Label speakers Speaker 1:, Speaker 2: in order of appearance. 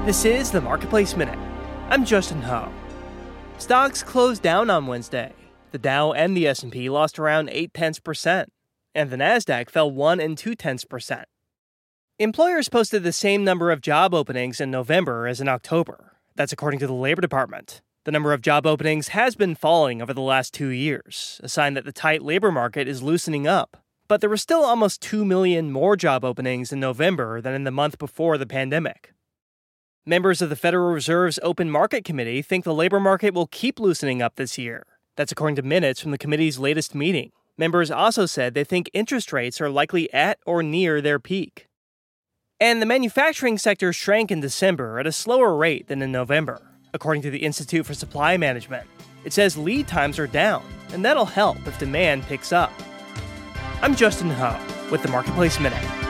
Speaker 1: This is the Marketplace Minute. I'm Justin Ho. Stocks closed down on Wednesday. The Dow and the S&P lost around 0.8%, and the Nasdaq fell 1.2%. Employers posted the same number of job openings in November as in October. That's according to the Labor Department. The number of job openings has been falling over the last 2 years, a sign that the tight labor market is loosening up. But there were still almost 2 million more job openings in November than in the month before the pandemic. Members of the Federal Reserve's Open Market Committee think the labor market will keep loosening up this year. That's according to minutes from the committee's latest meeting. Members also said they think interest rates are likely at or near their peak. And the manufacturing sector shrank in December at a slower rate than in November, according to the Institute for Supply Management. It says lead times are down, and that'll help if demand picks up. I'm Justin Ho with the Marketplace Minute.